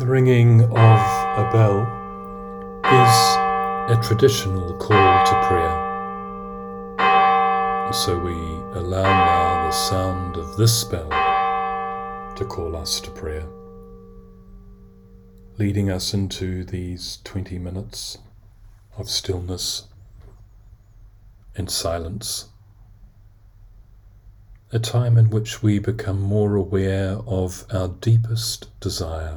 The ringing of a bell is a traditional call to prayer. So we allow now the sound of this bell to call us to prayer, leading us into these 20 minutes of stillness and silence, a time in which we become more aware of our deepest desire,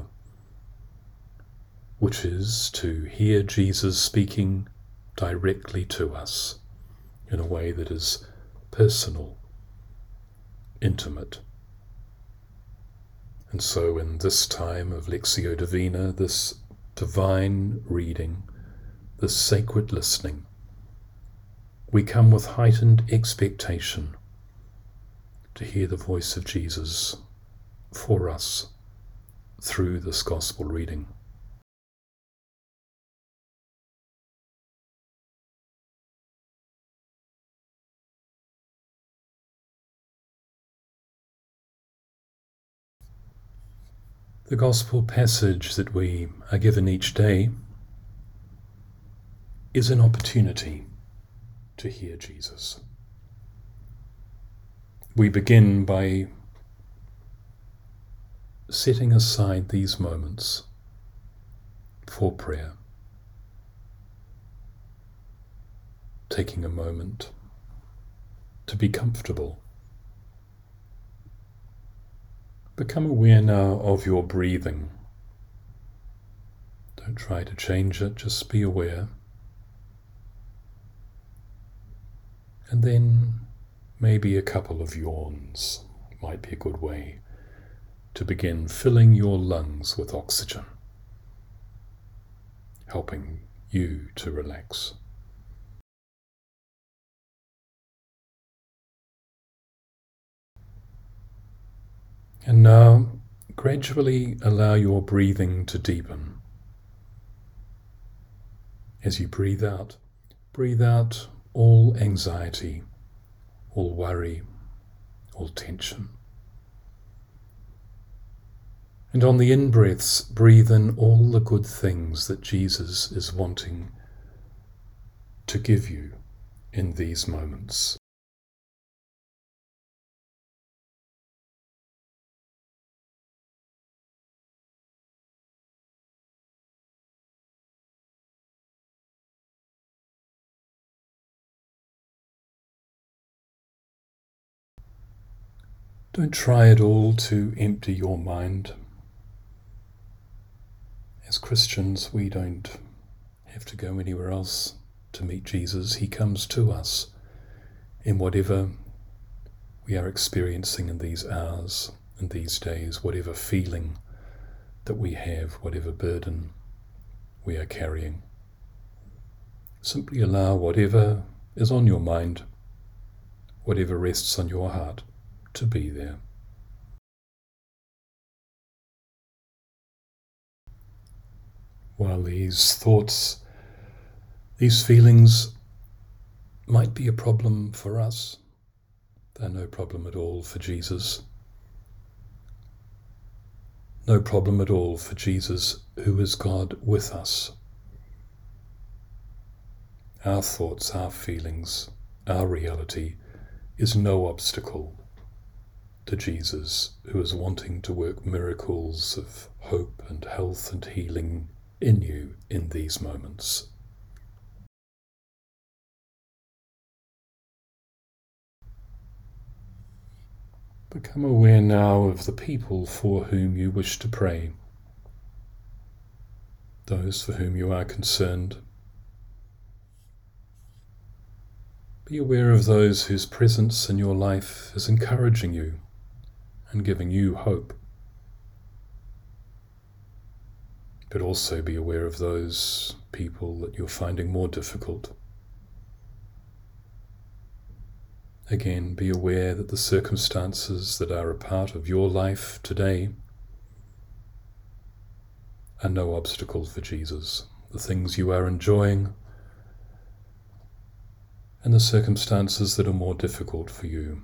which is to hear Jesus speaking directly to us in a way that is personal, intimate. And so in this time of Lectio Divina, this divine reading, this sacred listening, we come with heightened expectation to hear the voice of Jesus for us through this gospel reading. The gospel passage that we are given each day is an opportunity to hear Jesus. We begin by setting aside these moments for prayer, taking a moment to be comfortable. Become aware now of your breathing. Don't try to change it, just be aware. And then maybe a couple of yawns might be a good way to begin filling your lungs with oxygen, helping you to relax. And now, gradually allow your breathing to deepen. As you breathe out all anxiety, all worry, all tension. And on the in-breaths, breathe in all the good things that Jesus is wanting to give you in these moments. Don't try at all to empty your mind. As Christians, we don't have to go anywhere else to meet Jesus. He comes to us in whatever we are experiencing in these hours and these days, whatever feeling that we have, whatever burden we are carrying. Simply allow whatever is on your mind, whatever rests on your heart, to be there. While these thoughts, these feelings might be a problem for us, they're no problem at all for Jesus. No problem at all for Jesus, who is God with us. Our thoughts, our feelings, our reality is no obstacle to Jesus, who is wanting to work miracles of hope and health and healing in you in these moments. Become aware now of the people for whom you wish to pray, those for whom you are concerned. Be aware of those whose presence in your life is encouraging you and giving you hope. But also be aware of those people that you're finding more difficult. Again, be aware that the circumstances that are a part of your life today are no obstacle for Jesus. The things you are enjoying and the circumstances that are more difficult for you.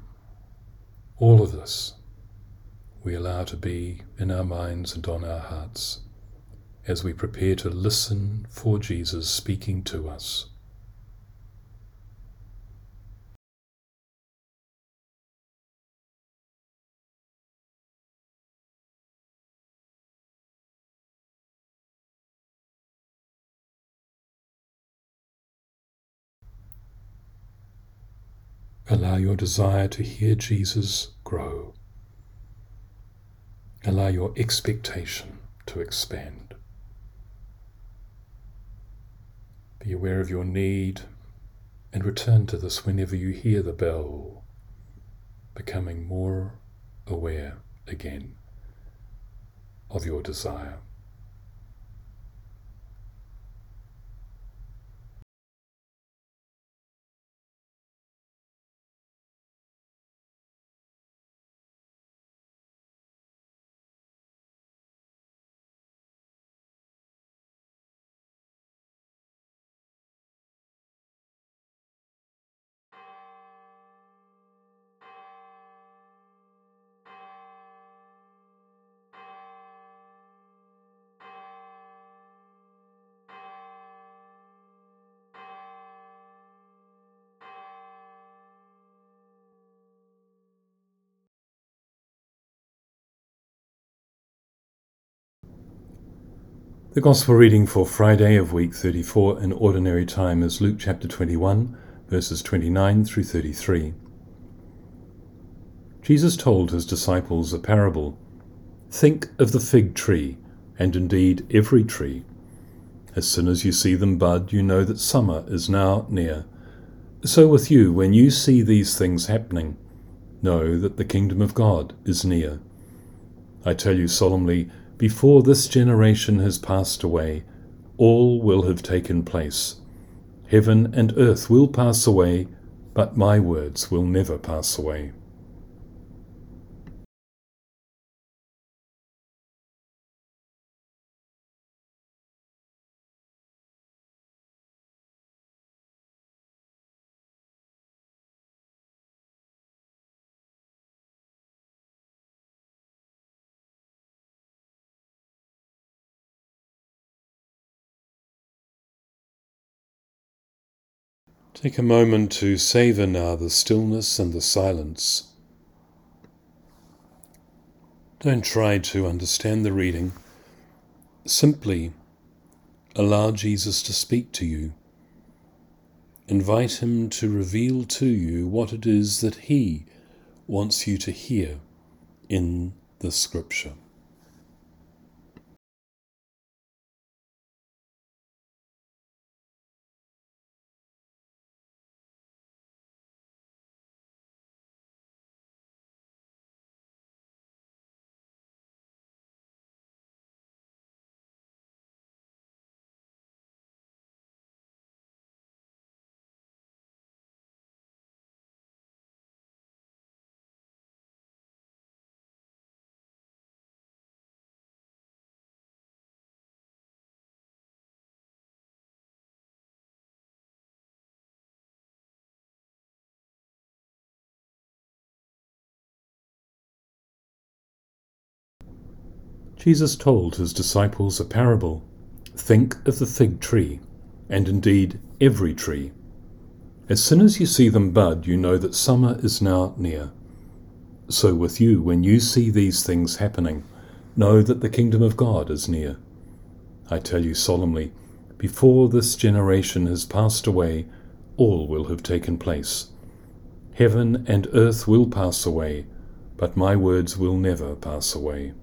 All of this we allow to be in our minds and on our hearts as we prepare to listen for Jesus speaking to us. Allow your desire to hear Jesus grow. Allow your expectation to expand. Be aware of your need and return to this whenever you hear the bell, becoming more aware again of your desire. The Gospel reading for Friday of week 34 in Ordinary Time is Luke chapter 21, verses 29 through 33. Jesus told his disciples a parable. Think of the fig tree, and indeed every tree. As soon as you see them bud, you know that summer is now near. So with you, when you see these things happening, know that the kingdom of God is near. I tell you solemnly, before this generation has passed away, all will have taken place. Heaven and earth will pass away, but my words will never pass away. Take a moment to savor now the stillness and the silence. Don't try to understand the reading. Simply allow Jesus to speak to you. Invite him to reveal to you what it is that he wants you to hear in the scripture. Jesus told his disciples a parable. Think of the fig tree, and indeed every tree. As soon as you see them bud, you know that summer is now near. So with you, when you see these things happening, know that the kingdom of God is near. I tell you solemnly, before this generation has passed away, all will have taken place. Heaven and earth will pass away, but my words will never pass away.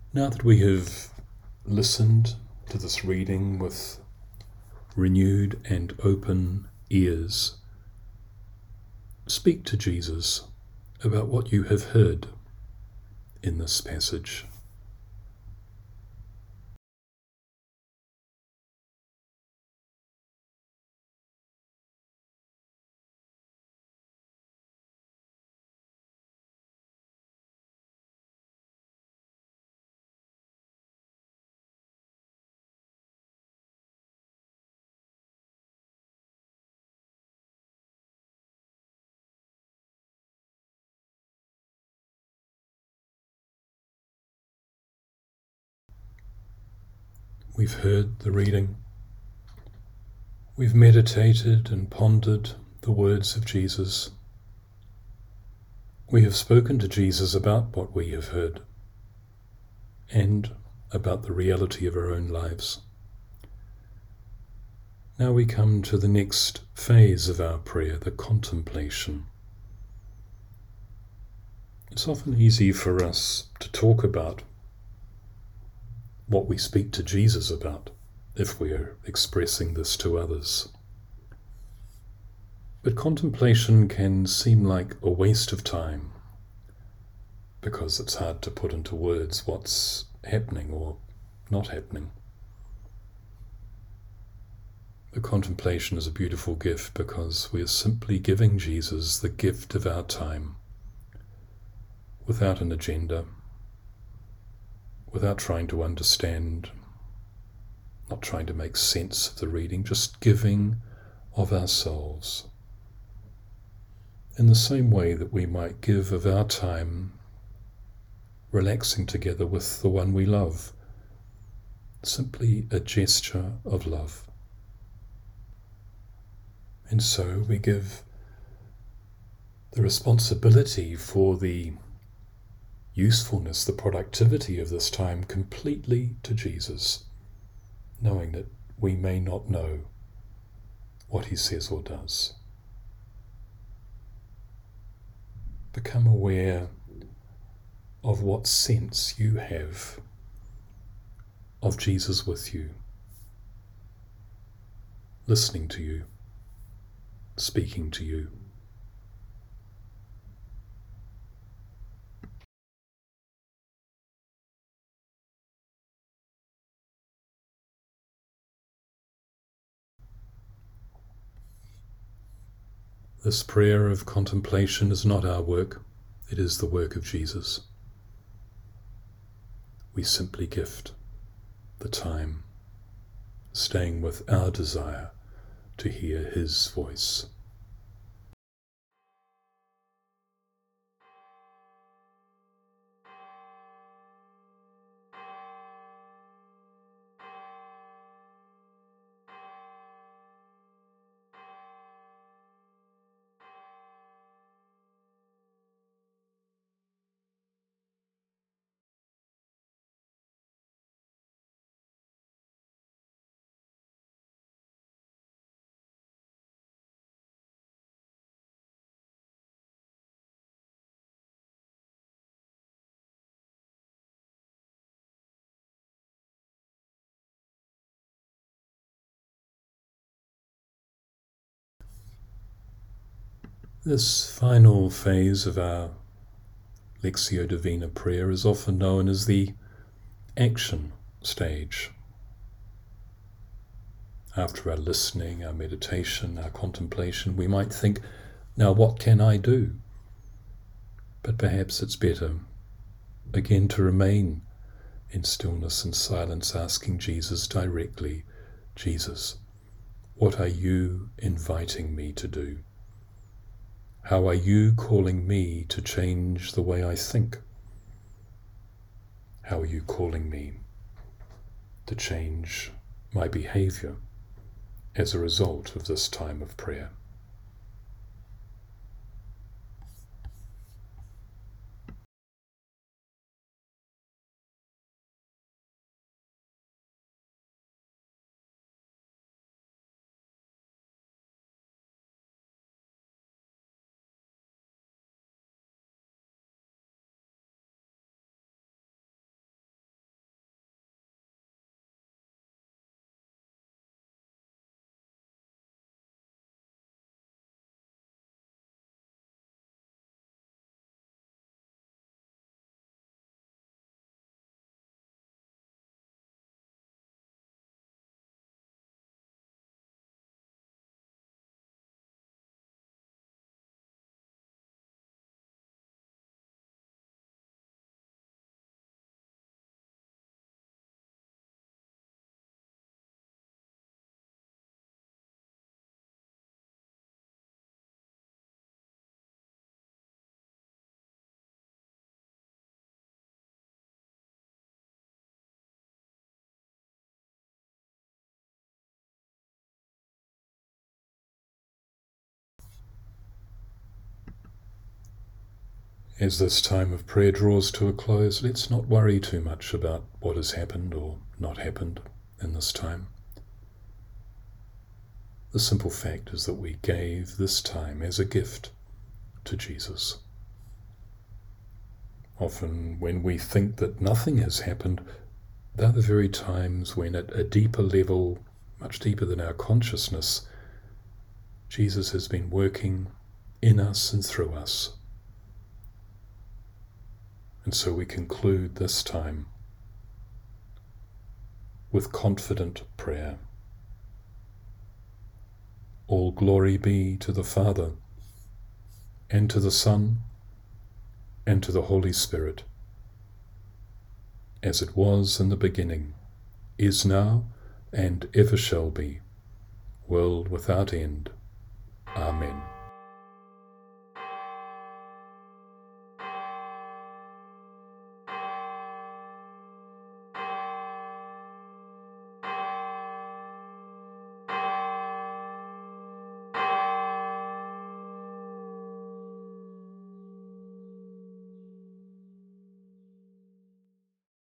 Now that we have listened to this reading with renewed and open ears, speak to Jesus about what you have heard in this passage. We've heard the reading. We've meditated and pondered the words of Jesus. We have spoken to Jesus about what we have heard and about the reality of our own lives. Now we come to the next phase of our prayer, the contemplation. It's often easy for us to talk about what we speak to Jesus about if we are expressing this to others. But contemplation can seem like a waste of time because it's hard to put into words what's happening or not happening. The contemplation is a beautiful gift because we are simply giving Jesus the gift of our time without an agenda, without trying to understand, not trying to make sense of the reading, just giving of ourselves. In the same way that we might give of our time relaxing together with the one we love, simply a gesture of love. And so we give the responsibility for the usefulness, the productivity of this time completely to Jesus, knowing that we may not know what he says or does. Become aware of what sense you have of Jesus with you, listening to you, speaking to you. This prayer of contemplation is not our work, it is the work of Jesus. We simply gift the time, staying with our desire to hear his voice. This final phase of our Lectio Divina prayer is often known as the action stage. After our listening, our meditation, our contemplation, we might think, now what can I do? But perhaps it's better, again, to remain in stillness and silence, asking Jesus directly, Jesus, what are you inviting me to do? How are you calling me to change the way I think? How are you calling me to change my behavior as a result of this time of prayer? As this time of prayer draws to a close, let's not worry too much about what has happened or not happened in this time. The simple fact is that we gave this time as a gift to Jesus. Often when we think that nothing has happened, they're the very times when at a deeper level, much deeper than our consciousness, Jesus has been working in us and through us. And so we conclude this time with confident prayer. All glory be to the Father, and to the Son, and to the Holy Spirit, as it was in the beginning, is now, and ever shall be, world without end. Amen.